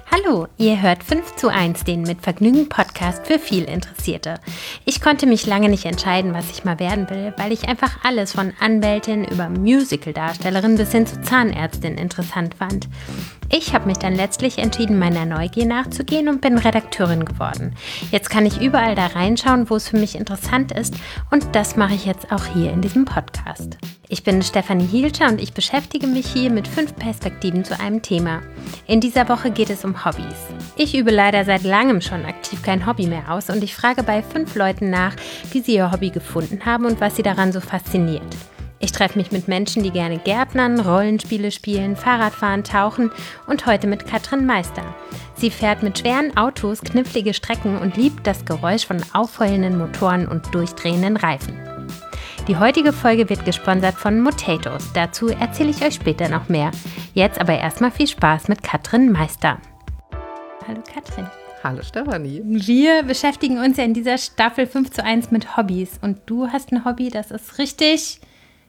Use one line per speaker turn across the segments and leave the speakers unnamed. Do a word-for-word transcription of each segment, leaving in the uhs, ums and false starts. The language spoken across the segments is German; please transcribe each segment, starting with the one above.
Hallo, ihr hört fünf zu eins, den mit Vergnügen Podcast für viel Interessierte. Ich konnte mich lange nicht entscheiden, was ich mal werden will, weil ich einfach alles von Anwältin über Musical-Darstellerin bis hin zu Zahnärztin interessant fand. Ich habe mich dann letztlich entschieden, meiner Neugier nachzugehen und bin Redakteurin geworden. Jetzt kann ich überall da reinschauen, wo es für mich interessant ist, und das mache ich jetzt auch hier in diesem Podcast. Ich bin Stefanie Hielscher und ich beschäftige mich hier mit fünf Perspektiven zu einem Thema. In dieser Woche geht es um Hobbys. Ich übe leider seit langem schon aktiv kein Hobby mehr aus und ich frage bei fünf Leuten nach, wie sie ihr Hobby gefunden haben und was sie daran so fasziniert. Ich treffe mich mit Menschen, die gerne Gärtnern, Rollenspiele spielen, Fahrradfahren, tauchen und heute mit Katrin Meister. Sie fährt mit schweren Autos knifflige Strecken und liebt das Geräusch von aufheulenden Motoren und durchdrehenden Reifen. Die heutige Folge wird gesponsert von Motatoes. Dazu erzähle ich euch später noch mehr. Jetzt aber erstmal viel Spaß mit Katrin Meister. Hallo Katrin.
Hallo Stefanie.
Wir beschäftigen uns ja in dieser Staffel fünf zu eins mit Hobbys. Und du hast ein Hobby, das ist richtig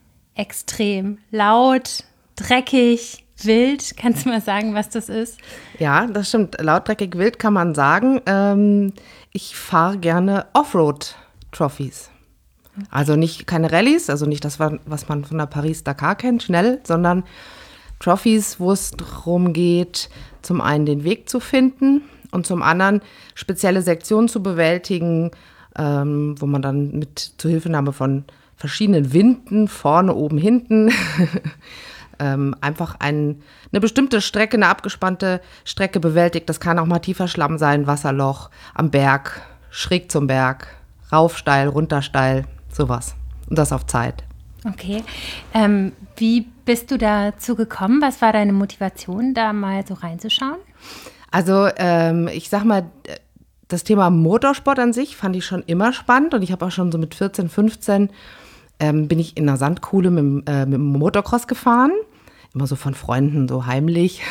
extrem laut, dreckig, wild. Kannst du mal sagen, was das ist?
Ja, das stimmt. Laut, dreckig, wild kann man sagen. Ähm, ich fahre gerne Offroad-Trophies. Also nicht keine Rallyes, also nicht das, was man von der Paris-Dakar kennt, schnell, sondern Trophies, wo es darum geht, zum einen den Weg zu finden und zum anderen spezielle Sektionen zu bewältigen, ähm, wo man dann mit Zuhilfenahme von verschiedenen Winden, vorne, oben, hinten, ähm, einfach ein, eine bestimmte Strecke, eine abgespannte Strecke bewältigt. Das kann auch mal tiefer Schlamm sein, Wasserloch, am Berg, schräg zum Berg, rauf steil, runter steil, sowas. Und das auf Zeit.
Okay. Ähm, wie bist du dazu gekommen? Was war deine Motivation, da mal so reinzuschauen?
Also ähm, ich sag mal, das Thema Motorsport an sich fand ich schon immer spannend. Und ich habe auch schon so mit vierzehn, fünfzehn ähm, bin ich in einer Sandkuhle mit, äh, mit dem Motocross gefahren. Immer so von Freunden, so heimlich.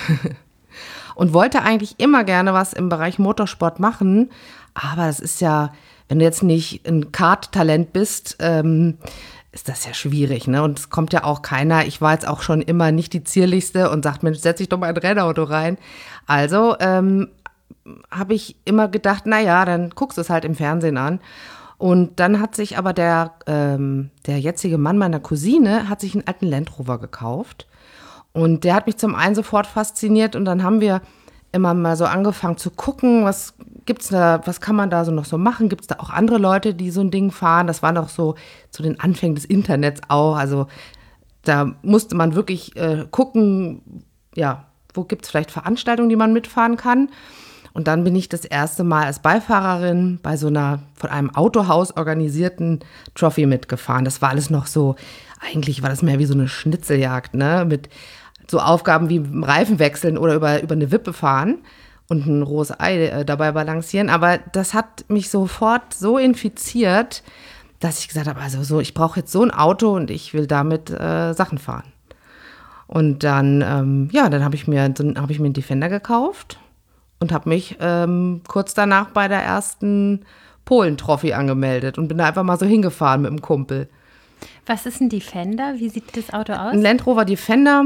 Und wollte eigentlich immer gerne was im Bereich Motorsport machen. Aber es ist ja, wenn du jetzt nicht ein Kart-Talent bist, ähm, ist das ja schwierig, ne? Und es kommt ja auch keiner, ich war jetzt auch schon immer nicht die Zierlichste und sagt, Mensch, setz dich doch mal in ein Rennauto rein. Also ähm, habe ich immer gedacht, naja, dann guckst du es halt im Fernsehen an. Und dann hat sich aber der, ähm, der jetzige Mann meiner Cousine, hat sich einen alten Land Rover gekauft. Und der hat mich zum einen sofort fasziniert und dann haben wir immer mal so angefangen zu gucken, was gibt's da, was kann man da so noch so machen? Gibt es da auch andere Leute, die so ein Ding fahren? Das war noch so zu den Anfängen des Internets auch. Also da musste man wirklich äh, gucken, ja, wo gibt es vielleicht Veranstaltungen, die man mitfahren kann. Und dann bin ich das erste Mal als Beifahrerin bei so einer von einem Autohaus organisierten Trophy mitgefahren. Das war alles noch so, eigentlich war das mehr wie so eine Schnitzeljagd, ne? Mit so Aufgaben wie Reifen wechseln oder über, über eine Wippe fahren und ein rohes Ei äh, dabei balancieren. Aber das hat mich sofort so infiziert, dass ich gesagt habe, also so, ich brauche jetzt so ein Auto und ich will damit äh, Sachen fahren. Und dann, ähm, ja, dann habe ich mir, so, hab ich mir einen Defender gekauft und habe mich ähm, kurz danach bei der ersten Polen-Trophy angemeldet und bin da einfach mal so hingefahren mit einem Kumpel.
Was ist ein Defender? Wie sieht das Auto aus?
Ein Land Rover Defender.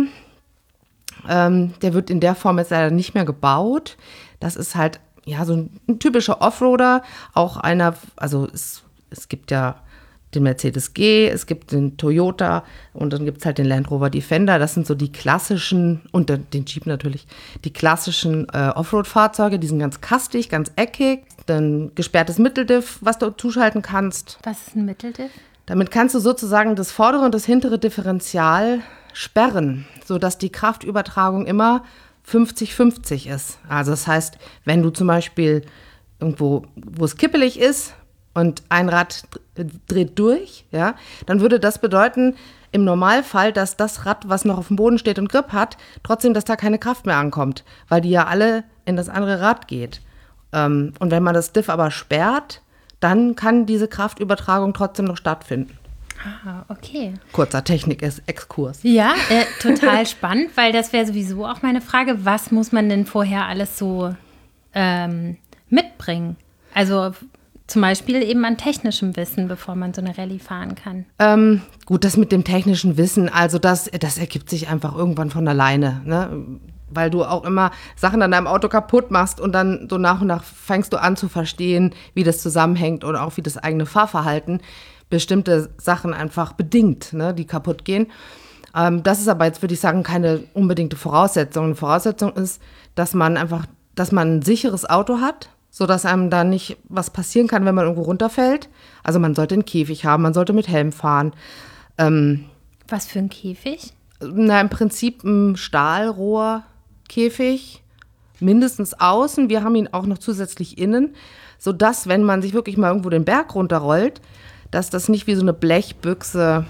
Ähm, der wird in der Form jetzt leider nicht mehr gebaut. Das ist halt ja so ein, ein typischer Offroader. Auch einer, also es, es gibt ja den Mercedes G, es gibt den Toyota und dann gibt es halt den Land Rover Defender. Das sind so die klassischen, und den Jeep natürlich, die klassischen äh, Offroad-Fahrzeuge. Die sind ganz kastig, ganz eckig. Dann gesperrtes Mitteldiff, was du zuschalten kannst.
Was ist ein Mitteldiff?
Damit kannst du sozusagen das vordere und das hintere Differential sperren, sodass die Kraftübertragung immer fünfzig fünfzig ist. Also das heißt, wenn du zum Beispiel irgendwo, wo es kippelig ist und ein Rad dreht durch, ja, dann würde das bedeuten, im Normalfall, dass das Rad, was noch auf dem Boden steht und Grip hat, trotzdem, dass da keine Kraft mehr ankommt, weil die ja alle in das andere Rad geht. Und wenn man das Diff aber sperrt, dann kann diese Kraftübertragung trotzdem noch stattfinden.
Ah, okay.
Kurzer Technik-Exkurs.
Ja, äh, total spannend, weil das wäre sowieso auch meine Frage, was muss man denn vorher alles so ähm, mitbringen? Also zum Beispiel eben an technischem Wissen, bevor man so eine Rallye fahren kann.
Ähm, gut, das mit dem technischen Wissen, also das, das ergibt sich einfach irgendwann von alleine, ne? weil du auch immer Sachen an deinem Auto kaputt machst und dann so nach und nach fängst du an zu verstehen, wie das zusammenhängt oder auch wie das eigene Fahrverhalten bestimmte Sachen einfach bedingt, ne, die kaputt gehen. Ähm, das ist aber jetzt, würde ich sagen, keine unbedingte Voraussetzung. Eine Voraussetzung ist, dass man einfach, dass man ein sicheres Auto hat, sodass einem da nicht was passieren kann, wenn man irgendwo runterfällt. Also man sollte einen Käfig haben, man sollte mit Helm fahren. Ähm,
Was für ein Käfig?
Na, im Prinzip ein Stahlrohrkäfig, mindestens außen. Wir haben ihn auch noch zusätzlich innen, sodass, wenn man sich wirklich mal irgendwo den Berg runterrollt, dass das nicht wie so eine Blechbüchse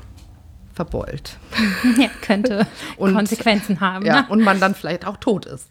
verbeult.
Ja, könnte
und,
Konsequenzen haben.
Ja,
ne?
und man dann vielleicht auch tot ist.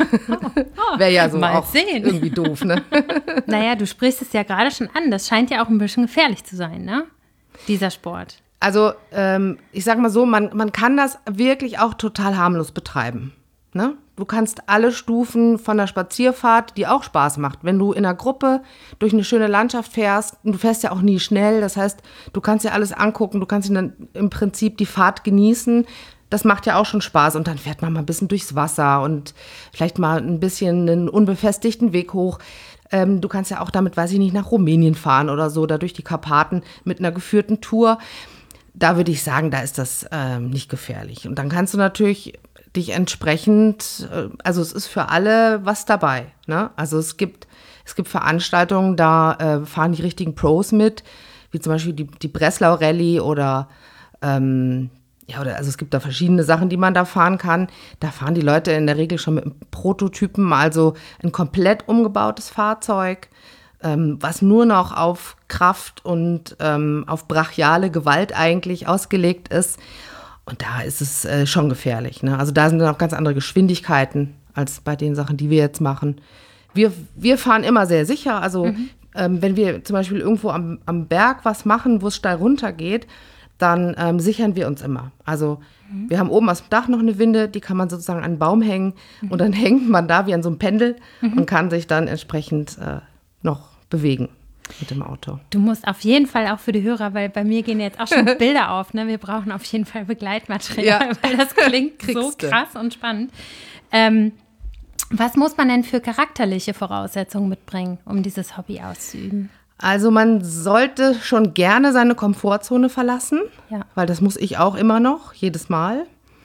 Oh, wäre ja so
mal
auch
sehen.
irgendwie doof, ne?
Naja, du sprichst es ja gerade schon an. Das scheint ja auch ein bisschen gefährlich zu sein, ne? Dieser Sport.
Also ähm, ich sage mal so, man, man kann das wirklich auch total harmlos betreiben. Ne? Du kannst alle Stufen von der Spazierfahrt, die auch Spaß macht, wenn du in einer Gruppe durch eine schöne Landschaft fährst, und du fährst ja auch nie schnell, das heißt, du kannst ja alles angucken, du kannst dann im Prinzip die Fahrt genießen, das macht ja auch schon Spaß und dann fährt man mal ein bisschen durchs Wasser und vielleicht mal ein bisschen einen unbefestigten Weg hoch. Ähm, du kannst ja auch damit, weiß ich nicht, nach Rumänien fahren oder so, da durch die Karpaten mit einer geführten Tour. Da würde ich sagen, da ist das ähm, nicht gefährlich. Und dann kannst du natürlich dich entsprechend, äh, also es ist für alle was dabei. Ne? Also es gibt, es gibt Veranstaltungen, da äh, fahren die richtigen Pros mit, wie zum Beispiel die, die Breslau Rallye oder, ähm, ja, oder, also es gibt da verschiedene Sachen, die man da fahren kann. Da fahren die Leute in der Regel schon mit einem Prototypen, also ein komplett umgebautes Fahrzeug, Ähm, was nur noch auf Kraft und ähm, auf brachiale Gewalt eigentlich ausgelegt ist. Und da ist es äh, schon gefährlich. Ne? Also da sind dann auch ganz andere Geschwindigkeiten als bei den Sachen, die wir jetzt machen. Wir, wir fahren immer sehr sicher. Also mhm. ähm, wenn wir zum Beispiel irgendwo am, am Berg was machen, wo es steil runtergeht, dann ähm, sichern wir uns immer. Also mhm. wir haben oben aus dem Dach noch eine Winde, die kann man sozusagen an einen Baum hängen. Mhm. Und dann hängt man da wie an so einem Pendel mhm. und kann sich dann entsprechend äh, noch bewegen mit dem Auto.
Du musst auf jeden Fall auch für die Hörer, weil bei mir gehen jetzt auch schon Bilder auf, ne? Wir brauchen auf jeden Fall Begleitmaterial, ja. weil das klingt so krass und spannend. Ähm, was muss man denn für charakterliche Voraussetzungen mitbringen, um dieses Hobby auszuüben?
Also man sollte schon gerne seine Komfortzone verlassen, ja. weil das muss ich auch immer noch, jedes Mal.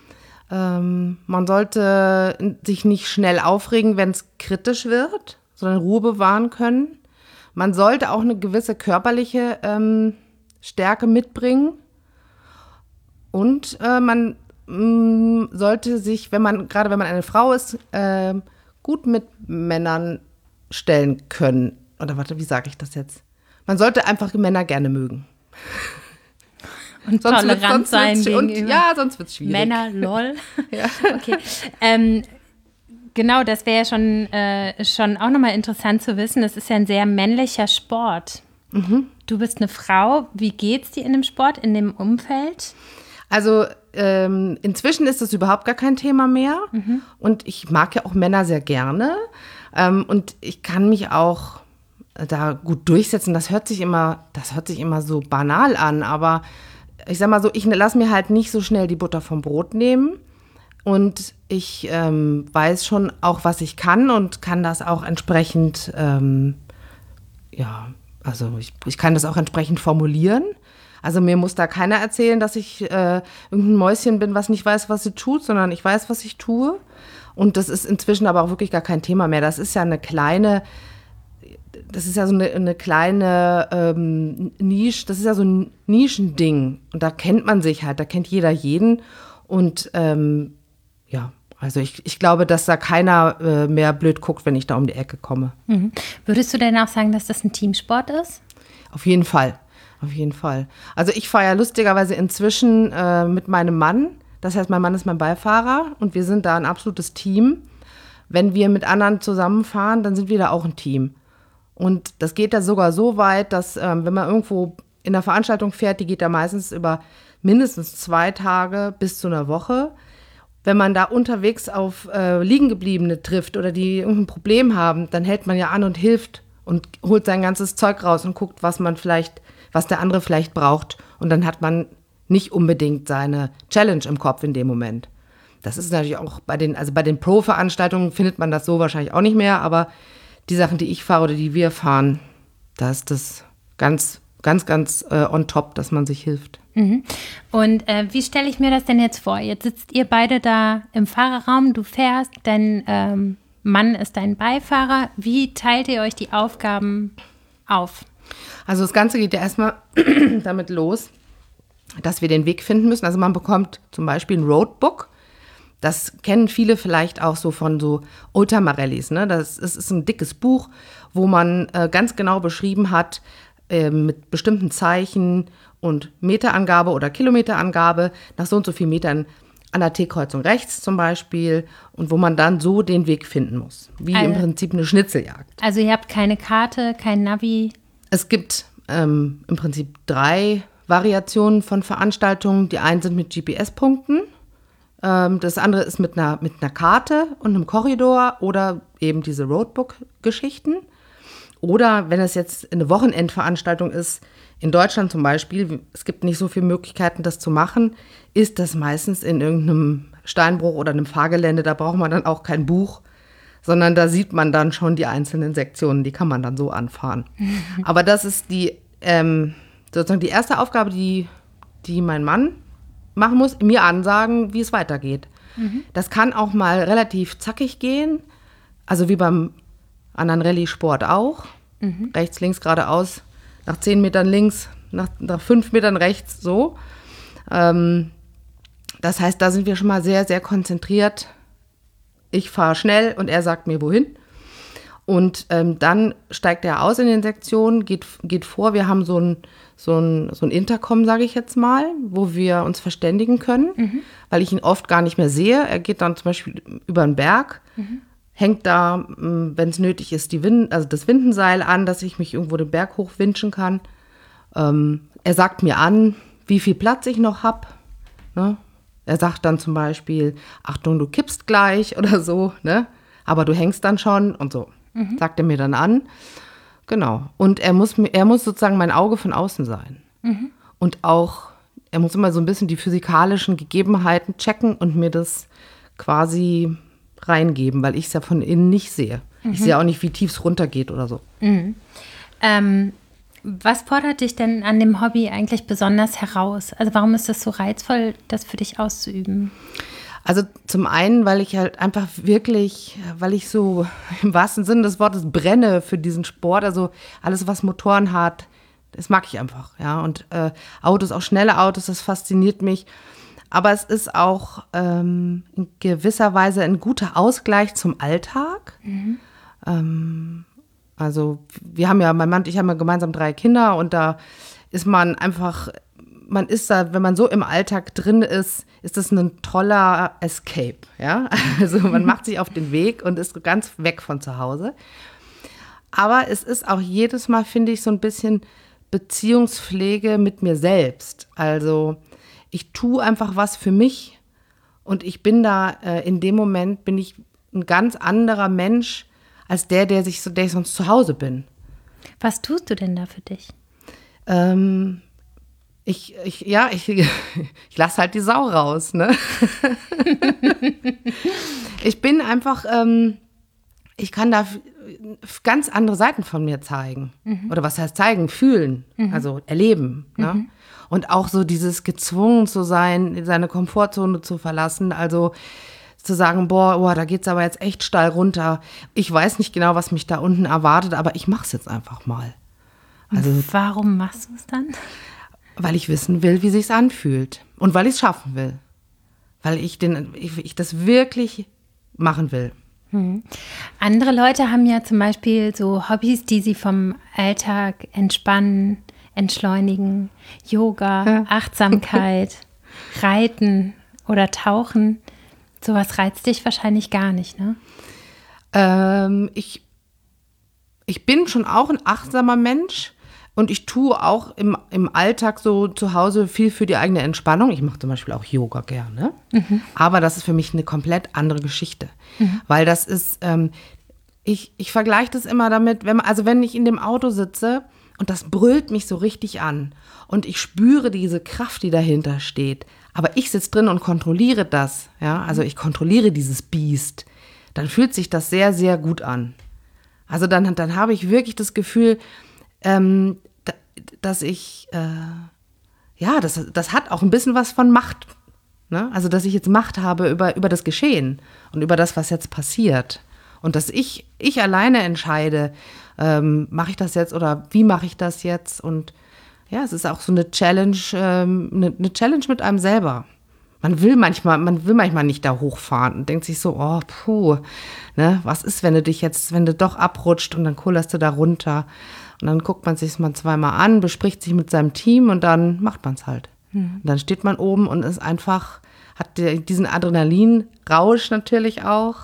Ähm, man sollte sich nicht schnell aufregen, wenn es kritisch wird, sondern Ruhe bewahren können. Man sollte auch eine gewisse körperliche ähm, Stärke mitbringen. Und äh, man mh, sollte sich, wenn man, gerade wenn man eine Frau ist, äh, gut mit Männern stellen können. Oder warte, wie sage ich das jetzt? Man sollte einfach Männer gerne mögen.
Und sonst tolerant wird, sein
und, ja, sonst wird es schwierig.
Männer, lol. Ja. Okay. Ähm, Genau, das wäre ja schon, äh, schon auch nochmal interessant zu wissen. Das ist ja ein sehr männlicher Sport. Mhm. Du bist eine Frau. Wie geht's dir in dem Sport, in dem Umfeld?
Also ähm, inzwischen ist das überhaupt gar kein Thema mehr. Mhm. Und ich mag ja auch Männer sehr gerne. Ähm, und ich kann mich auch da gut durchsetzen. Das hört sich immer, das hört sich immer so banal an. Aber ich sag mal so, ich lasse mir halt nicht so schnell die Butter vom Brot nehmen. Und ich ähm, weiß schon auch, was ich kann und kann das auch entsprechend, ähm, ja, also ich, ich kann das auch entsprechend formulieren. Also mir muss da keiner erzählen, dass ich äh, irgendein Mäuschen bin, was nicht weiß, was sie tut, sondern ich weiß, was ich tue. Und das ist inzwischen aber auch wirklich gar kein Thema mehr. Das ist ja eine kleine, das ist ja so eine, eine kleine ähm, Nische, das ist ja so ein Nischending. Und da kennt man sich halt, da kennt jeder jeden. Und ähm, ja, also ich, ich glaube, dass da keiner äh, mehr blöd guckt, wenn ich da um die Ecke komme.
Mhm. Würdest du denn auch sagen, dass das ein Teamsport ist?
Auf jeden Fall, auf jeden Fall. Also ich fahre ja lustigerweise inzwischen äh, mit meinem Mann. Das heißt, mein Mann ist mein Beifahrer und wir sind da ein absolutes Team. Wenn wir mit anderen zusammenfahren, dann sind wir da auch ein Team. Und das geht da sogar so weit, dass ähm, wenn man irgendwo in einer Veranstaltung fährt, die geht da meistens über mindestens zwei Tage bis zu einer Woche. Wenn man da unterwegs auf äh, Liegengebliebene trifft oder die irgendein Problem haben, dann hält man ja an und hilft und holt sein ganzes Zeug raus und guckt, was man vielleicht, was der andere vielleicht braucht. Und dann hat man nicht unbedingt seine Challenge im Kopf in dem Moment. das ist natürlich auch bei den, also bei den Pro-Veranstaltungen findet man das so wahrscheinlich auch nicht mehr, aber die Sachen, die ich fahre oder die wir fahren, da ist das ganz, ganz, ganz äh, on top, dass man sich hilft.
Mhm. Und äh, wie stelle ich mir das denn jetzt vor? Jetzt sitzt ihr beide da im Fahrerraum, du fährst, dein ähm, Mann ist dein Beifahrer. Wie teilt ihr euch die Aufgaben auf?
Also das Ganze geht ja erstmal damit los, dass wir den Weg finden müssen. Also man bekommt zum Beispiel ein Roadbook. Das kennen viele vielleicht auch so von so Oldtimer-Rallyes. Ne? Das ist, ist ein dickes Buch, wo man äh, ganz genau beschrieben hat, äh, mit bestimmten Zeichen und Meterangabe oder Kilometerangabe nach so und so vielen Metern an der T-Kreuzung rechts zum Beispiel und wo man dann so den Weg finden muss. Wie also, im Prinzip eine Schnitzeljagd.
Also ihr habt keine Karte, kein Navi?
Es gibt ähm, im Prinzip drei Variationen von Veranstaltungen. Die einen sind mit G P S-Punkten, ähm, das andere ist mit einer, mit einer Karte und einem Korridor oder eben diese Roadbook-Geschichten. Oder wenn es jetzt eine Wochenendveranstaltung ist, in Deutschland zum Beispiel, es gibt nicht so viele Möglichkeiten, das zu machen, ist das meistens in irgendeinem Steinbruch oder einem Fahrgelände, da braucht man dann auch kein Buch, sondern da sieht man dann schon die einzelnen Sektionen, die kann man dann so anfahren. Aber das ist die, ähm, sozusagen die erste Aufgabe, die, die mein Mann machen muss, mir ansagen, wie es weitergeht. Mhm. Das kann auch mal relativ zackig gehen, also wie beim anderen Rallye-Sport auch. Mhm. Rechts, links, geradeaus, nach zehn Metern links, nach, nach fünf Metern rechts, so. Ähm, das heißt, da sind wir schon mal sehr, sehr konzentriert. Ich fahre schnell und er sagt mir, wohin. Und ähm, dann steigt er aus in den Sektionen, geht, geht vor. Wir haben so ein, so ein, so ein Intercom, sage ich jetzt mal, wo wir uns verständigen können, mhm. weil ich ihn oft gar nicht mehr sehe. Er geht dann zum Beispiel über den Berg, mhm. hängt da, wenn es nötig ist, die Wind, also das Windenseil an, dass ich mich irgendwo den Berg hochwinschen kann. Ähm, er sagt mir an, wie viel Platz ich noch habe. Ne? Er sagt dann zum Beispiel, Achtung, du kippst gleich oder so, ne? Aber du hängst dann schon und so. Mhm. Sagt er mir dann an. Genau. Und er muss, er muss sozusagen mein Auge von außen sein. Mhm. Und auch, er muss immer so ein bisschen die physikalischen Gegebenheiten checken und mir das quasi reingeben, weil ich es ja von innen nicht sehe. Mhm. Ich sehe auch nicht, wie tief es runtergeht oder so.
Mhm. Ähm, was fordert dich denn an dem Hobby eigentlich besonders heraus? Also warum ist das so reizvoll, das für dich auszuüben?
Also zum einen, weil ich halt einfach wirklich, weil ich so im wahrsten Sinne des Wortes brenne für diesen Sport. Also alles, was Motoren hat, das mag ich einfach. Ja, und äh, Autos, auch schnelle Autos, das fasziniert mich. Aber es ist auch ähm, in gewisser Weise ein guter Ausgleich zum Alltag. Mhm. Ähm, also wir haben ja, mein Mann und ich haben ja gemeinsam drei Kinder und da ist man einfach, man ist da, wenn man so im Alltag drin ist, ist das ein toller Escape. Ja? Also man macht sich auf den Weg und ist ganz weg von zu Hause. Aber es ist auch jedes Mal, finde ich, so ein bisschen Beziehungspflege mit mir selbst. Also ich tue einfach was für mich und ich bin da, äh, in dem Moment bin ich ein ganz anderer Mensch als der, der, sich so, der ich sonst zu Hause bin.
Was tust du denn da für dich?
Ähm, ich, ich, ja, ich, ich lasse halt die Sau raus, ne? Ich bin einfach, ähm, ich kann da ganz andere Seiten von mir zeigen. Mhm. Oder was heißt zeigen? Fühlen, mhm. also erleben, ne? Mhm. Und auch so dieses gezwungen zu sein, seine Komfortzone zu verlassen, also zu sagen, boah, boah da geht's aber jetzt echt steil runter. Ich weiß nicht genau, was mich da unten erwartet, aber ich mach's jetzt einfach mal.
Also, warum machst du es dann?
Weil ich wissen will, wie sich's anfühlt und weil ich es schaffen will. Weil ich, den, ich, ich das wirklich machen will.
Hm. Andere Leute haben ja zum Beispiel so Hobbys, die sie vom Alltag entspannen, entschleunigen, Yoga, ja. Achtsamkeit, Reiten oder Tauchen. Sowas reizt dich wahrscheinlich gar nicht, ne?
Ähm, ich, ich bin schon auch ein achtsamer Mensch und ich tue auch im, im Alltag so zu Hause viel für die eigene Entspannung. Ich mache zum Beispiel auch Yoga gerne, mhm. aber das ist für mich eine komplett andere Geschichte, mhm. weil das ist, ähm, ich, ich vergleiche das immer damit, wenn man, also wenn ich in dem Auto sitze und das brüllt mich so richtig an und ich spüre diese Kraft, die dahinter steht, aber ich sitze drin und kontrolliere das, ja, also ich kontrolliere dieses Biest, dann fühlt sich das sehr, sehr gut an. Also dann, dann habe ich wirklich das Gefühl, ähm, da, dass ich, äh, ja, das, das hat auch ein bisschen was von Macht, ne? Also dass ich jetzt Macht habe über, über das Geschehen und über das, was jetzt passiert. Und dass ich, ich alleine entscheide, ähm, mache ich das jetzt oder wie mache ich das jetzt? Und ja, es ist auch so eine Challenge, ähm, eine, eine Challenge mit einem selber. Man will manchmal, man will manchmal nicht da hochfahren und denkt sich so, oh, puh, ne, was ist, wenn du dich jetzt, wenn du doch abrutscht und dann kullerst du da runter. Und dann guckt man sich es mal zweimal an, bespricht sich mit seinem Team und dann macht man es halt. Mhm. Und dann steht man oben und ist einfach, hat diesen Adrenalinrausch natürlich auch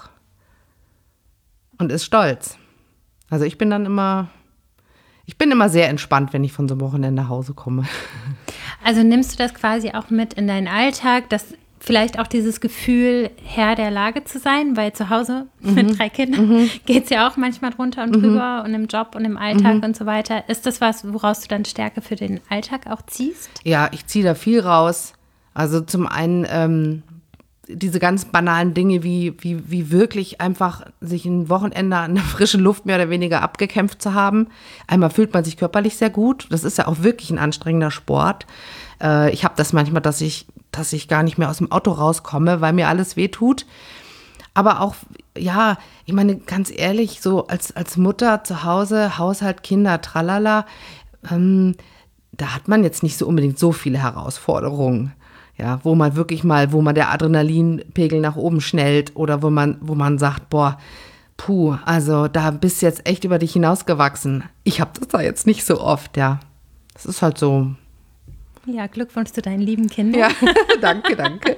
und ist stolz. Also ich bin dann immer, ich bin immer sehr entspannt, wenn ich von so einem Wochenende nach Hause komme.
Also nimmst du das quasi auch mit in deinen Alltag, dass vielleicht auch dieses Gefühl, Herr der Lage zu sein, weil zu Hause mhm. mit drei Kindern mhm. geht es ja auch manchmal drunter und drüber mhm. und im Job und im Alltag mhm. und so weiter. Ist das was, woraus du dann Stärke für den Alltag auch ziehst?
Ja, ich ziehe da viel raus. Also zum einen ähm, diese ganz banalen Dinge, wie, wie, wie wirklich einfach sich ein Wochenende an der frischen Luft mehr oder weniger abgekämpft zu haben. Einmal fühlt man sich körperlich sehr gut. Das ist ja auch wirklich ein anstrengender Sport. Äh, ich habe das manchmal, dass ich, dass ich gar nicht mehr aus dem Auto rauskomme, weil mir alles wehtut. Aber auch, ja, ich meine, ganz ehrlich, so als, als Mutter zu Hause, Haushalt, Kinder, tralala, ähm, da hat man jetzt nicht so unbedingt so viele Herausforderungen. Ja, wo man wirklich mal, wo man der Adrenalinpegel nach oben schnellt oder wo man, wo man sagt, boah, puh, also da bist du jetzt echt über dich hinausgewachsen. Ich habe das da jetzt nicht so oft, ja. Das ist halt so.
Ja, Glückwunsch zu deinen lieben Kindern.
Ja, danke, danke.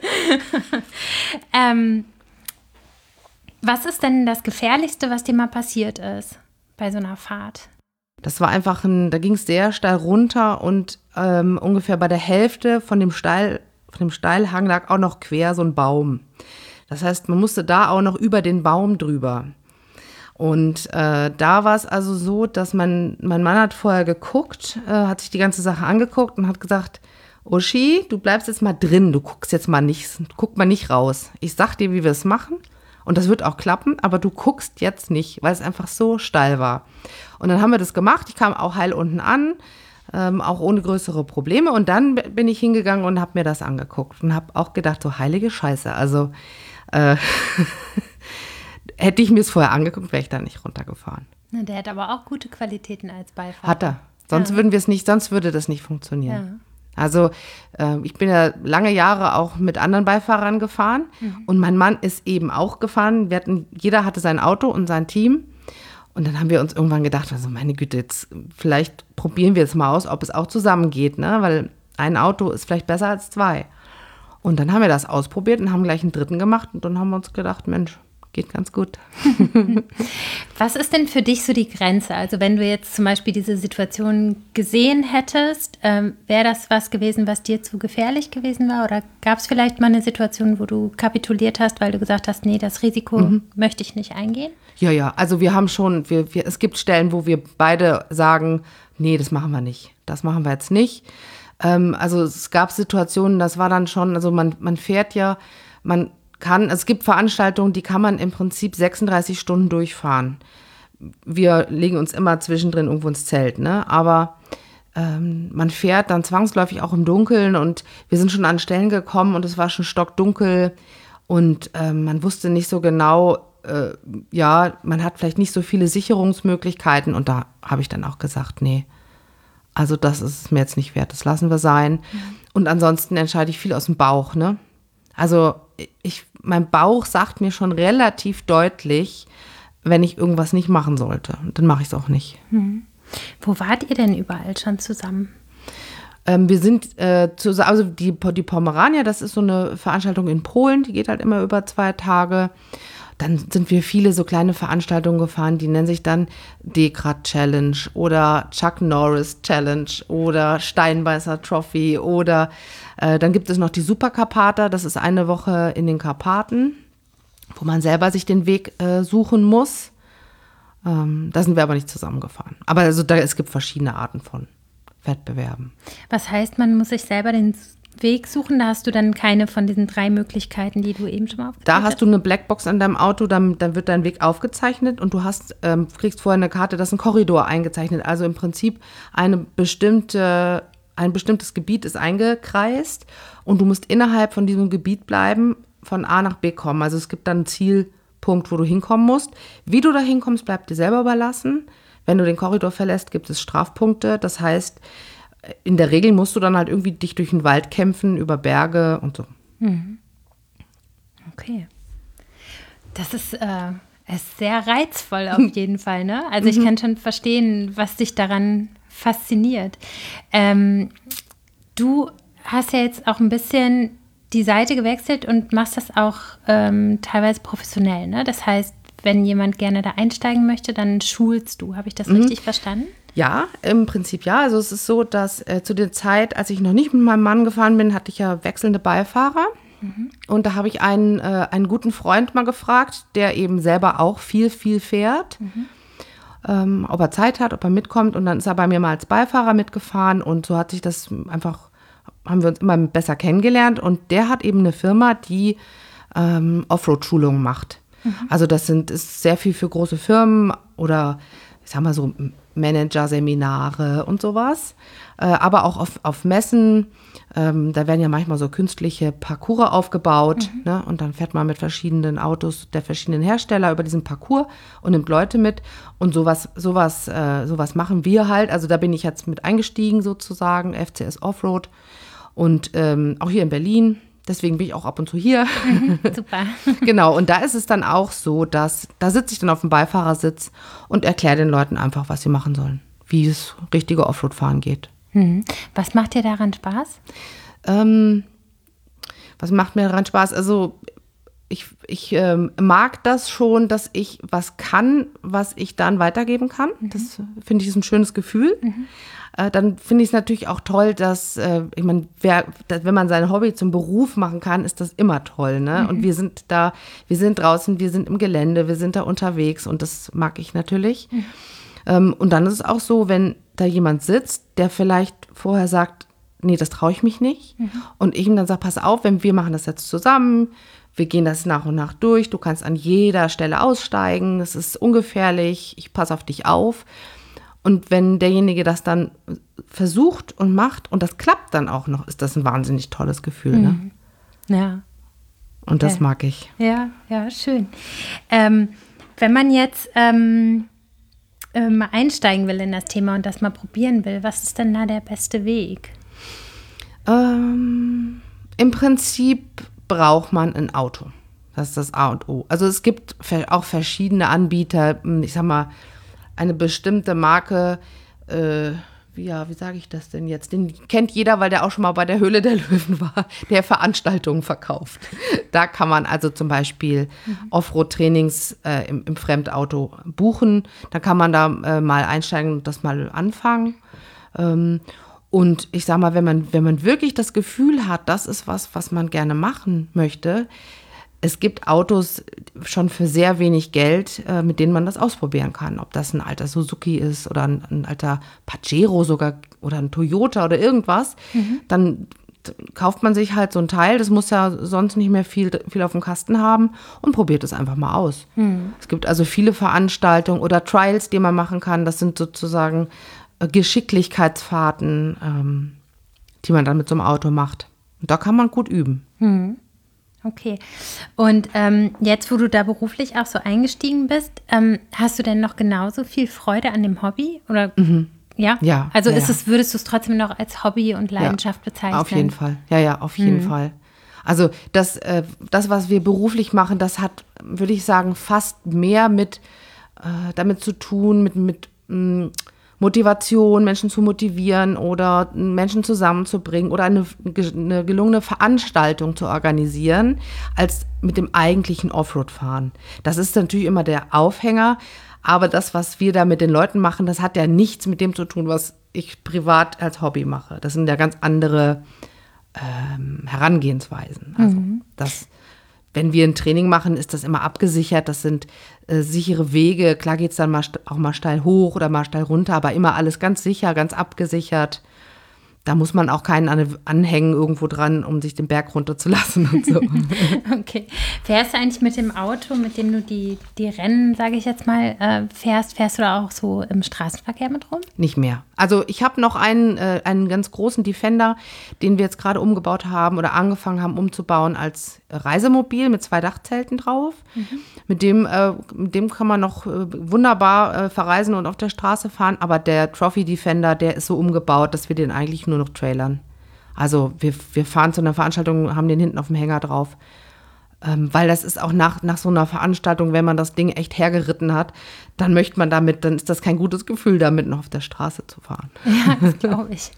ähm, was ist denn das Gefährlichste, was dir mal passiert ist bei so einer Fahrt?
Das war einfach ein, da ging es sehr steil runter und ähm, ungefähr bei der Hälfte von dem Steil Von dem Steilhang lag auch noch quer so ein Baum. Das heißt, man musste da auch noch über den Baum drüber. Und äh, da war es also so, dass mein, mein Mann hat vorher geguckt, äh, hat sich die ganze Sache angeguckt und hat gesagt, Uschi, du bleibst jetzt mal drin, du guckst jetzt mal nicht, guck mal nicht raus. Ich sag dir, wie wir es machen und das wird auch klappen, aber du guckst jetzt nicht, weil es einfach so steil war. Und dann haben wir das gemacht, ich kam auch heil unten an, Ähm, auch ohne größere Probleme. Und dann bin ich hingegangen und habe mir das angeguckt und habe auch gedacht, so heilige Scheiße, also äh, hätte ich mir es vorher angeguckt, wäre ich da nicht runtergefahren.
Na, der hat aber auch gute Qualitäten als Beifahrer.
Hat er. Sonst ja. würden wir es nicht, sonst würde das nicht funktionieren. Ja. Also äh, ich bin ja lange Jahre auch mit anderen Beifahrern gefahren mhm. und mein Mann ist eben auch gefahren. Wir hatten, jeder hatte sein Auto und sein Team. Und dann haben wir uns irgendwann gedacht, also meine Güte, jetzt vielleicht probieren wir es mal aus, ob es auch zusammengeht, ne? Weil ein Auto ist vielleicht besser als zwei. Und dann haben wir das ausprobiert und haben gleich einen dritten gemacht und dann haben wir uns gedacht, Mensch, geht ganz gut.
Was ist denn für dich so die Grenze? Also wenn du jetzt zum Beispiel diese Situation gesehen hättest, ähm, wäre das was gewesen, was dir zu gefährlich gewesen war? Oder gab es vielleicht mal eine Situation, wo du kapituliert hast, weil du gesagt hast, nee, das Risiko mhm. möchte ich nicht eingehen?
Ja, ja, also wir haben schon, wir, wir, es gibt Stellen, wo wir beide sagen, nee, das machen wir nicht, das machen wir jetzt nicht. Ähm, also es gab Situationen, das war dann schon, also man, man fährt ja, man kann, es gibt Veranstaltungen, die kann man im Prinzip sechsunddreißig Stunden durchfahren. Wir legen uns immer zwischendrin irgendwo ins Zelt, ne? Aber ähm, man fährt dann zwangsläufig auch im Dunkeln und wir sind schon an Stellen gekommen und es war schon stockdunkel und ähm, man wusste nicht so genau, äh, ja, man hat vielleicht nicht so viele Sicherungsmöglichkeiten und da habe ich dann auch gesagt, nee, also das ist mir jetzt nicht wert, das lassen wir sein. Mhm. Und ansonsten entscheide ich viel aus dem Bauch, ne? Also ich, mein Bauch sagt mir schon relativ deutlich, wenn ich irgendwas nicht machen sollte. Dann mache ich es auch nicht.
Mhm. Wo wart ihr denn überall schon zusammen?
Ähm, wir sind, äh, zusammen, also die, die Pomerania, das ist so eine Veranstaltung in Polen, die geht halt immer über zwei Tage. Dann sind wir viele so kleine Veranstaltungen gefahren, die nennen sich dann Dekra Challenge oder Chuck Norris Challenge oder Steinbeißer Trophy oder äh, dann gibt es noch die Superkarpater, das ist eine Woche in den Karpaten, wo man selber sich den Weg äh, suchen muss. Ähm, da sind wir aber nicht zusammengefahren. Aber also da, es gibt verschiedene Arten von Wettbewerben.
Was heißt, man muss sich selber den Weg suchen? Da hast du dann keine von diesen drei Möglichkeiten, die du eben schon mal aufgezählt hast?
Da hast du eine Blackbox an deinem Auto, dann, dann wird dein Weg aufgezeichnet und du hast, ähm, kriegst vorher eine Karte, da ist ein Korridor eingezeichnet. Also im Prinzip eine bestimmte, ein bestimmtes Gebiet ist eingekreist und du musst innerhalb von diesem Gebiet bleiben, von A nach B kommen. Also es gibt dann einen Zielpunkt, wo du hinkommen musst. Wie du da hinkommst, bleibt dir selber überlassen. Wenn du den Korridor verlässt, gibt es Strafpunkte. Das heißt, in der Regel musst du dann halt irgendwie dich durch den Wald kämpfen, über Berge und so.
Mhm. Okay. Das ist, äh, ist sehr reizvoll auf jeden Fall, ne? Also ich kann schon verstehen, was dich daran fasziniert. Ähm, du hast ja jetzt auch ein bisschen die Seite gewechselt und machst das auch ähm, teilweise professionell, ne? Das heißt, wenn jemand gerne da einsteigen möchte, dann schulst du. Habe ich das mhm. richtig verstanden?
Ja, im Prinzip ja. Also es ist so, dass äh, zu der Zeit, als ich noch nicht mit meinem Mann gefahren bin, hatte ich ja wechselnde Beifahrer. Mhm. Und da habe ich einen, äh, einen guten Freund mal gefragt, der eben selber auch viel, viel fährt. Mhm. Ähm, ob er Zeit hat, ob er mitkommt. Und dann ist er bei mir mal als Beifahrer mitgefahren. Und so hat sich das einfach, haben wir uns immer besser kennengelernt. Und der hat eben eine Firma, die ähm, Offroad-Schulungen macht. Mhm. Also das sind ist sehr viel für große Firmen oder ich sag mal so Manager-Seminare und sowas, äh, aber auch auf, auf Messen, ähm, da werden ja manchmal so künstliche Parcours aufgebaut, mhm. ne? Und dann fährt man mit verschiedenen Autos der verschiedenen Hersteller über diesen Parcours und nimmt Leute mit und sowas, sowas, äh, sowas machen wir halt, also da bin ich jetzt mit eingestiegen sozusagen, F C S Offroad und ähm, auch hier in Berlin. Deswegen bin ich auch ab und zu hier.
Mhm, super.
Genau, und da ist es dann auch so, dass da sitze ich dann auf dem Beifahrersitz und erkläre den Leuten einfach, was sie machen sollen, wie es richtige Offroad-Fahren geht.
Mhm. Was macht dir daran Spaß?
Ähm, was macht mir daran Spaß? Also ich, ich ähm, mag das schon, dass ich was kann, was ich dann weitergeben kann. Mhm. Das finde ich ist ein schönes Gefühl. Mhm. Dann finde ich es natürlich auch toll, dass, äh, ich meine, wenn man sein Hobby zum Beruf machen kann, ist das immer toll, ne? Mhm. Und wir sind da, wir sind draußen, wir sind im Gelände, wir sind da unterwegs und das mag ich natürlich. Mhm. Ähm, und dann ist es auch so, wenn da jemand sitzt, der vielleicht vorher sagt, nee, das traue ich mich nicht. Mhm. Und ich ihm dann sage, pass auf, wenn wir machen das jetzt zusammen, wir gehen das nach und nach durch, du kannst an jeder Stelle aussteigen, das ist ungefährlich, ich passe auf dich auf. Und wenn derjenige das dann versucht und macht und das klappt dann auch noch, ist das ein wahnsinnig tolles Gefühl. Ne?
Mhm. Ja.
Und das
ja.
mag ich.
Ja, ja, schön. Ähm, wenn man jetzt ähm, äh, mal einsteigen will in das Thema und das mal probieren will, was ist denn da der beste Weg?
Ähm, im Prinzip braucht man ein Auto. Das ist das A und O. Also es gibt auch verschiedene Anbieter, ich sag mal, eine bestimmte Marke, äh, wie, ja, wie sage ich das denn jetzt? Den kennt jeder, weil der auch schon mal bei der Höhle der Löwen war, der Veranstaltungen verkauft. Da kann man also zum Beispiel mhm. Offroad-Trainings äh, im, im Fremdauto buchen. Da kann man da äh, mal einsteigen und das mal anfangen. Ähm, und ich sag mal, wenn man, wenn man wirklich das Gefühl hat, das ist was, was man gerne machen möchte, es gibt Autos schon für sehr wenig Geld, äh, mit denen man das ausprobieren kann. Ob das ein alter Suzuki ist oder ein, ein alter Pajero sogar oder ein Toyota oder irgendwas. Mhm. Dann kauft man sich halt so ein Teil, das muss ja sonst nicht mehr viel, viel auf dem Kasten haben und probiert es einfach mal aus. Mhm. Es gibt also viele Veranstaltungen oder Trials, die man machen kann. Das sind sozusagen äh, Geschicklichkeitsfahrten, ähm, die man dann mit so einem Auto macht. Und da kann man gut üben.
Mhm. Okay. Und ähm, jetzt, wo du da beruflich auch so eingestiegen bist, ähm, hast du denn noch genauso viel Freude an dem Hobby? Oder
mhm.
ja?
Ja.
Also
ja,
ist
ja.
es, würdest du es trotzdem noch als Hobby und Leidenschaft
ja,
bezeichnen?
Auf jeden Fall. Ja, ja, auf jeden mhm. Fall. Also das, äh, das, was wir beruflich machen, das hat, würde ich sagen, fast mehr mit äh, damit zu tun, mit, mit mh, Motivation, Menschen zu motivieren oder Menschen zusammenzubringen oder eine, eine gelungene Veranstaltung zu organisieren, als mit dem eigentlichen Offroad-Fahren. Das ist natürlich immer der Aufhänger, aber das, was wir da mit den Leuten machen, das hat ja nichts mit dem zu tun, was ich privat als Hobby mache. Das sind ja ganz andere ähm, Herangehensweisen. Also mhm. das Wenn wir ein Training machen, ist das immer abgesichert. Das sind äh, sichere Wege. Klar geht es dann mal st- auch mal steil hoch oder mal steil runter, aber immer alles ganz sicher, ganz abgesichert. Da muss man auch keinen anhängen irgendwo dran, um sich den Berg runterzulassen und so.
Okay. Fährst du eigentlich mit dem Auto, mit dem du die, die Rennen, sage ich jetzt mal, äh, fährst, fährst du da auch so im Straßenverkehr mit rum?
Nicht mehr. Also ich habe noch einen, äh, einen ganz großen Defender, den wir jetzt gerade umgebaut haben oder angefangen haben umzubauen als Reisemobil mit zwei Dachzelten drauf. Mhm. Mit dem, äh, mit dem kann man noch äh, wunderbar äh, verreisen und auf der Straße fahren. Aber der Trophy Defender, der ist so umgebaut, dass wir den eigentlich nur noch trailern. Also wir, wir fahren zu einer Veranstaltung, haben den hinten auf dem Hänger drauf. Ähm, weil das ist auch nach, nach so einer Veranstaltung, wenn man das Ding echt hergeritten hat, dann möchte man damit, dann ist das kein gutes Gefühl, damit noch auf der Straße zu fahren.
Ja, das glaube ich.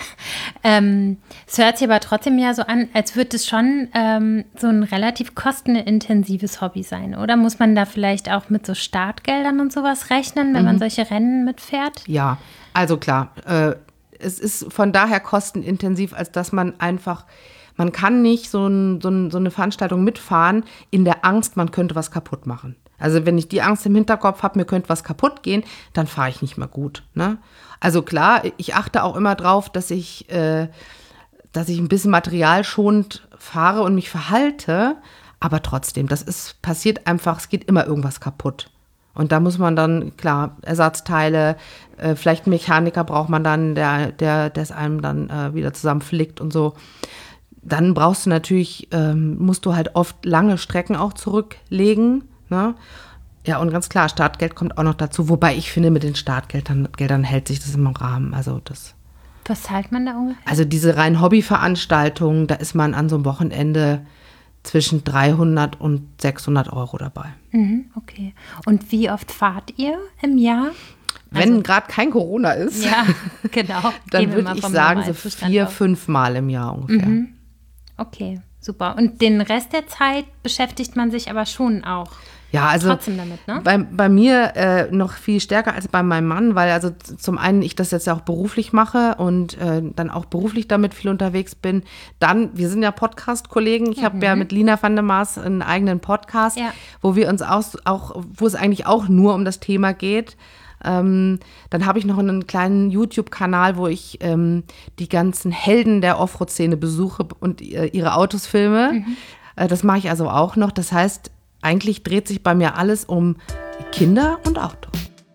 ähm, es hört sich aber trotzdem ja so an, als würde es schon ähm, so ein relativ kostenintensives Hobby sein, oder? Muss man da vielleicht auch mit so Startgeldern und sowas rechnen, wenn mhm. man solche Rennen mitfährt?
Ja, also klar. Äh, es ist von daher kostenintensiv, als dass man einfach Man kann nicht so, ein, so, ein, so eine Veranstaltung mitfahren in der Angst, man könnte was kaputt machen. Also wenn ich die Angst im Hinterkopf habe, mir könnte was kaputt gehen, dann fahre ich nicht mehr gut. Ne? Also klar, ich achte auch immer drauf, dass ich, äh, dass ich ein bisschen materialschonend fahre und mich verhalte. Aber trotzdem, das ist passiert einfach, es geht immer irgendwas kaputt. Und da muss man dann, klar, Ersatzteile, äh, vielleicht einen Mechaniker braucht man dann, der, der, der es einem dann äh, wieder zusammenflickt und so. Dann brauchst du natürlich, ähm, musst du halt oft lange Strecken auch zurücklegen. Ne? Ja, und ganz klar, Startgeld kommt auch noch dazu. Wobei ich finde, mit den Startgeldern Geldern hält sich das immer im Rahmen. Also das.
Was zahlt man da ungefähr?
Also diese reinen Hobbyveranstaltungen, da ist man an so einem Wochenende zwischen dreihundert und sechshundert Euro dabei.
Mhm, okay. Und wie oft fahrt ihr im Jahr?
Wenn
also,
gerade kein Corona ist,
ja, genau.
dann würde ich sagen, so vier, fünf Mal im Jahr ungefähr.
Mhm. Okay, super. Und den Rest der Zeit beschäftigt man sich aber schon auch
ja, also
trotzdem damit, ne?
Bei, bei mir äh, noch viel stärker als bei meinem Mann, weil also zum einen ich das jetzt ja auch beruflich mache und äh, dann auch beruflich damit viel unterwegs bin. Dann, wir sind ja Podcast-Kollegen. Ich mhm. habe ja mit Lina van der Maas einen eigenen Podcast, ja. wo wir uns auch, auch, wo es eigentlich auch nur um das Thema geht. Ähm, dann habe ich noch einen kleinen YouTube-Kanal, wo ich ähm, die ganzen Helden der Offroad-Szene besuche und äh, ihre Autos filme. Mhm. Äh, das mache ich also auch noch. Das heißt, eigentlich dreht sich bei mir alles um Kinder und Auto.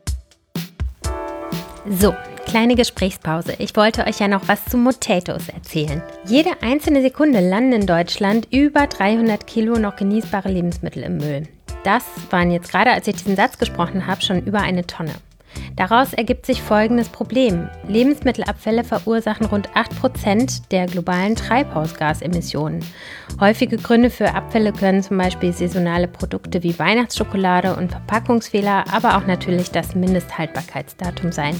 So, kleine Gesprächspause. Ich wollte euch ja noch was zu Motatoes erzählen. Jede einzelne Sekunde landen in Deutschland über dreihundert Kilo noch genießbare Lebensmittel im Müll. Das waren jetzt gerade, als ich diesen Satz gesprochen habe, schon über eine Tonne. Daraus ergibt sich folgendes Problem. Lebensmittelabfälle verursachen rund acht Prozent der globalen Treibhausgasemissionen. Häufige Gründe für Abfälle können zum Beispiel saisonale Produkte wie Weihnachtsschokolade und Verpackungsfehler, aber auch natürlich das Mindesthaltbarkeitsdatum sein.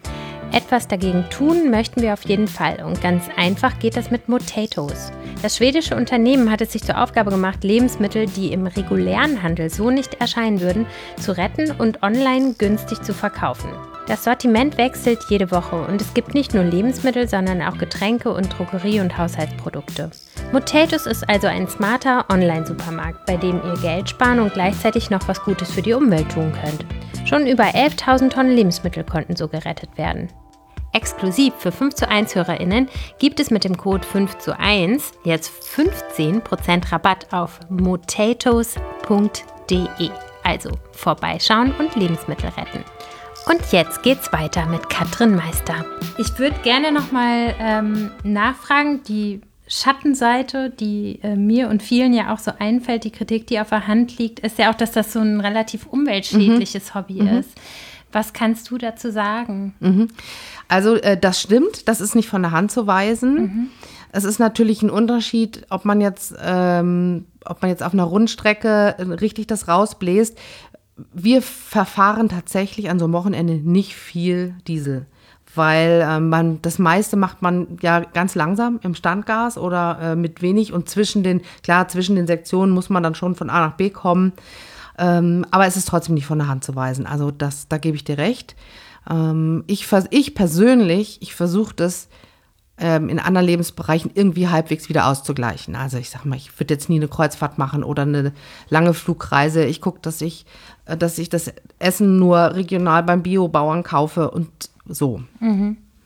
Etwas dagegen tun möchten wir auf jeden Fall und ganz einfach geht das mit Motatoes. Das schwedische Unternehmen hat es sich zur Aufgabe gemacht, Lebensmittel, die im regulären Handel so nicht erscheinen würden, zu retten und online günstig zu verkaufen. Das Sortiment wechselt jede Woche und es gibt nicht nur Lebensmittel, sondern auch Getränke und Drogerie- und Haushaltsprodukte. Motatoes ist also ein smarter Online-Supermarkt, bei dem ihr Geld sparen und gleichzeitig noch was Gutes für die Umwelt tun könnt. Schon über elftausend Tonnen Lebensmittel konnten so gerettet werden. Exklusiv für fünf zu eins HörerInnen gibt es mit dem Code fünf zu eins jetzt fünfzehn Prozent Rabatt auf motatoes punkt de. Also vorbeischauen und Lebensmittel retten. Und jetzt geht's weiter mit Katrin Meister. Ich würde gerne nochmal ähm, nachfragen, die Schattenseite, die äh, mir und vielen ja auch so einfällt, die Kritik, die auf der Hand liegt, ist ja auch, dass das so ein relativ umweltschädliches mhm. Hobby mhm. ist. Was kannst du dazu sagen?
Mhm. Also äh, das stimmt, das ist nicht von der Hand zu weisen. Mhm. Es ist natürlich ein Unterschied, ob man jetzt, ähm, ob man jetzt auf einer Rundstrecke richtig das rausbläst. Wir verfahren tatsächlich an so einem Wochenende nicht viel Diesel, weil äh, man das meiste macht man ja ganz langsam im Standgas oder äh, mit wenig und zwischen den, klar, zwischen den Sektionen muss man dann schon von A nach B kommen. Ähm, aber es ist trotzdem nicht von der Hand zu weisen. Also das, da gebe ich dir recht. Ähm, ich, ich persönlich, ich versuche das ähm, in anderen Lebensbereichen irgendwie halbwegs wieder auszugleichen. Also ich sag mal, ich würde jetzt nie eine Kreuzfahrt machen oder eine lange Flugreise. Ich gucke, dass ich, dass ich das Essen nur regional beim Biobauern kaufe und so.
Mhm.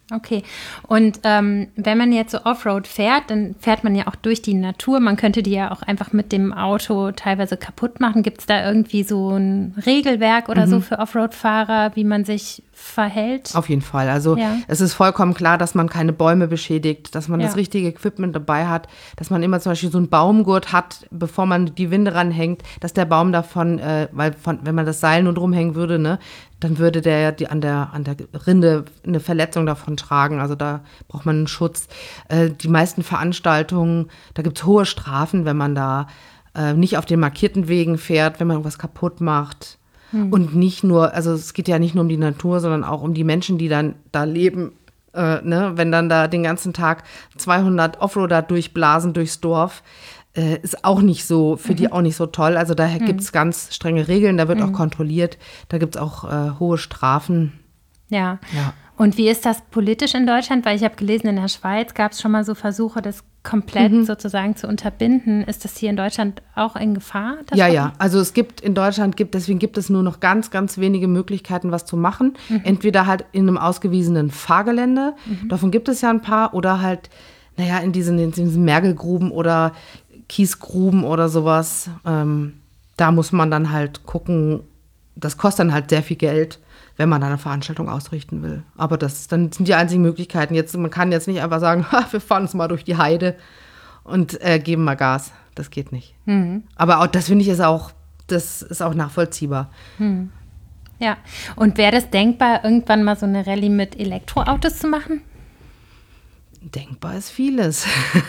Okay. Und ähm, wenn man jetzt so Offroad fährt, dann fährt man ja auch durch die Natur. Man könnte die ja auch einfach mit dem Auto teilweise kaputt machen. Gibt es da irgendwie so ein Regelwerk oder mhm. so für Offroad-Fahrer, wie man sich verhält?
Auf jeden Fall. Also ja. es ist vollkommen klar, dass man keine Bäume beschädigt, dass man ja. das richtige Equipment dabei hat, dass man immer zum Beispiel so einen Baumgurt hat, bevor man die Winde ranhängt, dass der Baum davon, äh, weil von, wenn man das Seil nur drumhängen würde, ne, dann würde der ja die an der, an der Rinde eine Verletzung davon tragen. Also da braucht man einen Schutz. Äh, die meisten Veranstaltungen, da gibt es hohe Strafen, wenn man da äh, nicht auf den markierten Wegen fährt, wenn man irgendwas kaputt macht. Hm. Und nicht nur, also es geht ja nicht nur um die Natur, sondern auch um die Menschen, die dann da leben. Äh, ne? Wenn dann da den ganzen Tag zweihundert Offroader durchblasen durchs Dorf, Äh, ist auch nicht so, für mhm. die auch nicht so toll. Also daher mhm. gibt es ganz strenge Regeln, da wird mhm. auch kontrolliert, da gibt es auch äh, hohe Strafen.
Ja. ja. Und wie ist das politisch in Deutschland? Weil ich habe gelesen, in der Schweiz gab es schon mal so Versuche, das komplett mhm. sozusagen zu unterbinden. Ist das hier in Deutschland auch in Gefahr?
Ja, ja. Also es gibt in Deutschland, gibt, deswegen gibt es nur noch ganz, ganz wenige Möglichkeiten, was zu machen. Mhm. Entweder halt in einem ausgewiesenen Fahrgelände, mhm. davon gibt es ja ein paar, oder halt, naja, in diesen, in diesen Mergelgruben oder Kiesgruben oder sowas. Ähm, da muss man dann halt gucken, das kostet dann halt sehr viel Geld, wenn man dann eine Veranstaltung ausrichten will. Aber das dann sind die einzigen Möglichkeiten. Jetzt, man kann jetzt nicht einfach sagen, ha, wir fahren uns mal durch die Heide und äh, geben mal Gas. Das geht nicht. Mhm. Aber auch, das finde ich ist auch, das ist auch nachvollziehbar.
Mhm. Ja. Und wäre das denkbar, irgendwann mal so eine Rallye mit Elektroautos zu machen?
Denkbar ist vieles.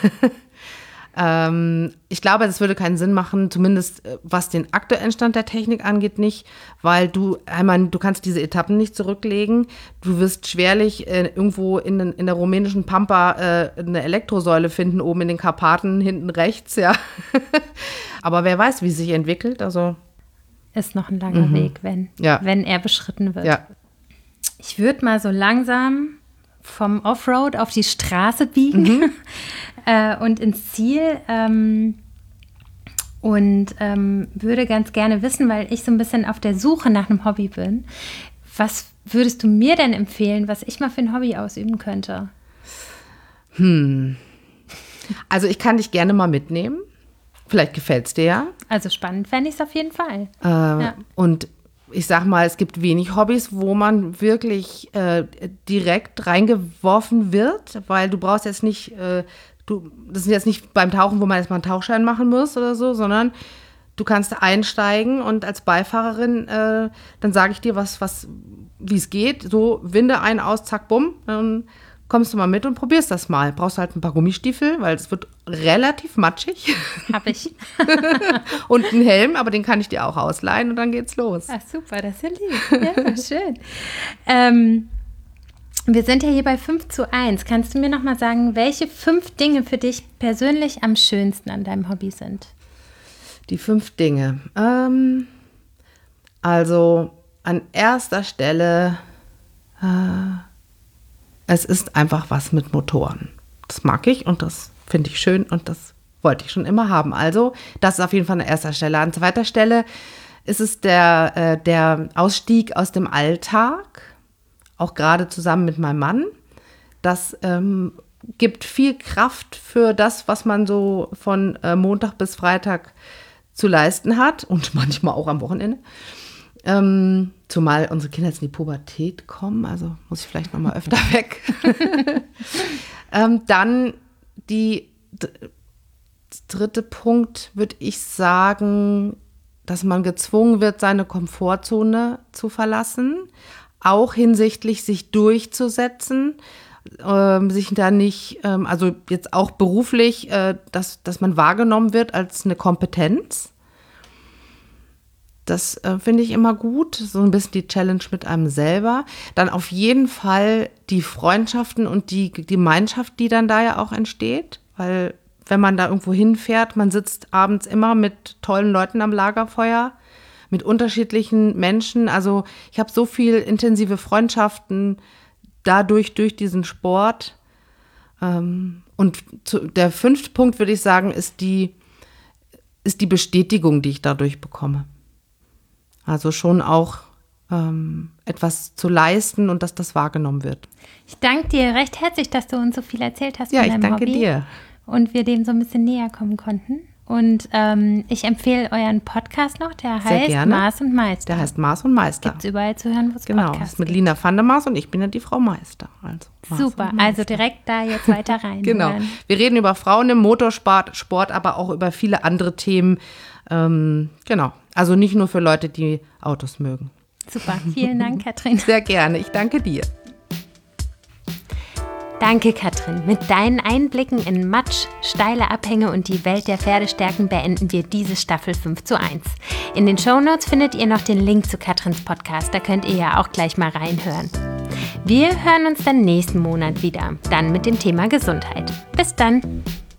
Ähm, ich glaube, das würde keinen Sinn machen, zumindest was den aktuellen Stand der Technik angeht, nicht, weil du einmal, du kannst diese Etappen nicht zurücklegen. Du wirst schwerlich äh, irgendwo in, den, in der rumänischen Pampa äh, eine Elektrosäule finden, oben in den Karpaten, hinten rechts, ja. Aber wer weiß, wie es sich entwickelt, also.
Ist noch ein langer mhm. Weg, wenn, ja. wenn er beschritten wird.
Ja.
Ich würde mal so langsam vom Offroad auf die Straße biegen mhm. äh, und ins Ziel ähm, und ähm, würde ganz gerne wissen, weil ich so ein bisschen auf der Suche nach einem Hobby bin, was würdest du mir denn empfehlen, was ich mal für ein Hobby ausüben könnte?
Hm. Also ich kann dich gerne mal mitnehmen. Vielleicht gefällt es dir ja.
Also spannend fände ich es auf jeden Fall.
Äh, ja. Und ich sag mal, es gibt wenig Hobbys, wo man wirklich äh, direkt reingeworfen wird, weil du brauchst jetzt nicht, äh, du, das ist jetzt nicht beim Tauchen, wo man erstmal einen Tauchschein machen muss oder so, sondern du kannst einsteigen und als Beifahrerin, äh, dann sage ich dir, was, was, wie es geht, so Winde ein, aus, zack, bumm, dann kommst du mal mit und probierst das mal. Brauchst halt ein paar Gummistiefel, weil es wird relativ matschig.
Hab ich.
Und einen Helm, aber den kann ich dir auch ausleihen und dann geht's los.
Ach super, das ist ja lieb. Ja, schön. Ähm, wir sind ja hier bei fünf zu eins. Kannst du mir noch mal sagen, welche fünf Dinge für dich persönlich am schönsten an deinem Hobby sind?
Die fünf Dinge. Ähm, also an erster Stelle äh, es ist einfach was mit Motoren. Das mag ich und das finde ich schön und das wollte ich schon immer haben. Also das ist auf jeden Fall an erster Stelle. An zweiter Stelle ist es der, äh, der Ausstieg aus dem Alltag, auch gerade zusammen mit meinem Mann. Das ähm, gibt viel Kraft für das, was man so von äh, Montag bis Freitag zu leisten hat und manchmal auch am Wochenende. Ähm, zumal unsere Kinder jetzt in die Pubertät kommen, also muss ich vielleicht noch mal öfter weg. ähm, dann die d- dritte Punkt, würde ich sagen, dass man gezwungen wird, seine Komfortzone zu verlassen, auch hinsichtlich sich durchzusetzen, ähm, sich da nicht, ähm, also jetzt auch beruflich, äh, dass, dass man wahrgenommen wird als eine Kompetenz. Das äh, finde ich immer gut, so ein bisschen die Challenge mit einem selber. Dann auf jeden Fall die Freundschaften und die, die Gemeinschaft, die dann da ja auch entsteht. Weil wenn man da irgendwo hinfährt, man sitzt abends immer mit tollen Leuten am Lagerfeuer, mit unterschiedlichen Menschen. Also ich habe so viel intensive Freundschaften dadurch, durch diesen Sport. Ähm, und zu, der fünfte Punkt, würde ich sagen, ist die, ist die Bestätigung, die ich dadurch bekomme. Also schon auch ähm, etwas zu leisten und dass das wahrgenommen wird.
Ich danke dir recht herzlich, dass du uns so viel erzählt hast
Ja,
von deinem
ich danke
Hobby
dir.
Und wir dem so ein bisschen näher kommen konnten. Und ähm, ich empfehle euren Podcast noch, der
Sehr
heißt
gerne.
Maß und Meister.
Der heißt Maß und Meister.
Gibt es überall zu hören, wo es
Genau,
Podcasts
ist mit
gibt.
Lina van der Maas und ich bin ja die Frau Meister. Also Maß
Super,
und Meister.
also direkt da jetzt weiter rein.
Genau. Wir reden über Frauen im Motorsport, Sport, aber auch über viele andere Themen. Ähm, genau. Also nicht nur für Leute, die Autos mögen.
Super, vielen Dank, Katrin.
Sehr gerne, ich danke dir.
Danke, Katrin. Mit deinen Einblicken in Matsch, steile Abhänge und die Welt der Pferdestärken beenden wir diese Staffel fünf zu eins. In den Shownotes findet ihr noch den Link zu Katrins Podcast, da könnt ihr ja auch gleich mal reinhören. Wir hören uns dann nächsten Monat wieder, dann mit dem Thema Gesundheit. Bis dann!